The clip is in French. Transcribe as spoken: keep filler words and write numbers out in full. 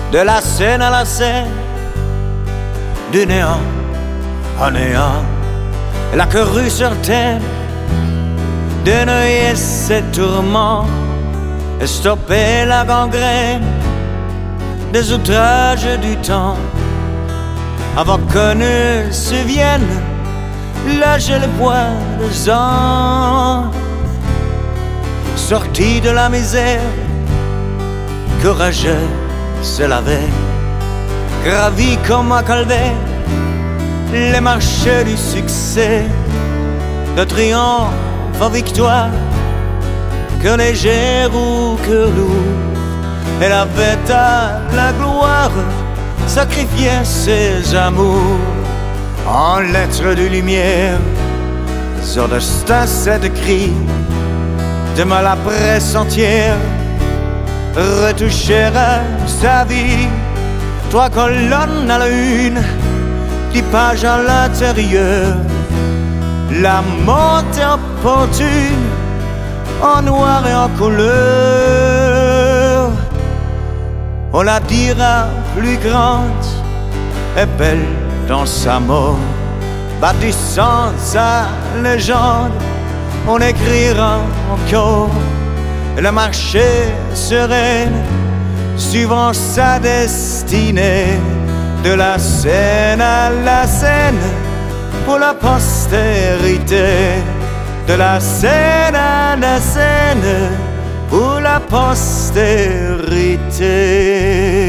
de la scène à la scène, du néant à néant, la courue certaine de neuiller ses tourments et stopper la gangrène des outrages du temps, avant que ne se vienne l'âge et le poids des ans. Sorti de la misère, courageux se laver, gravi comme un calvaire les marches du succès, de triomphe en victoire, que léger ou que lourd, elle avait à la gloire sacrifié ses amours en lettres de lumière. Sur destin cette cri de mal à pressentir, retoucher à sa vie, trois colonnes à la une, dix pages à l'intérieur, la montée opportune en noir et en couleur. On la dira plus grande et belle dans sa mort, bâtissant sa légende, on écrira encore le marché sereine, suivant sa destinée, de la scène à la scène, pour la postérité, de la scène à la scène, pour la postérité.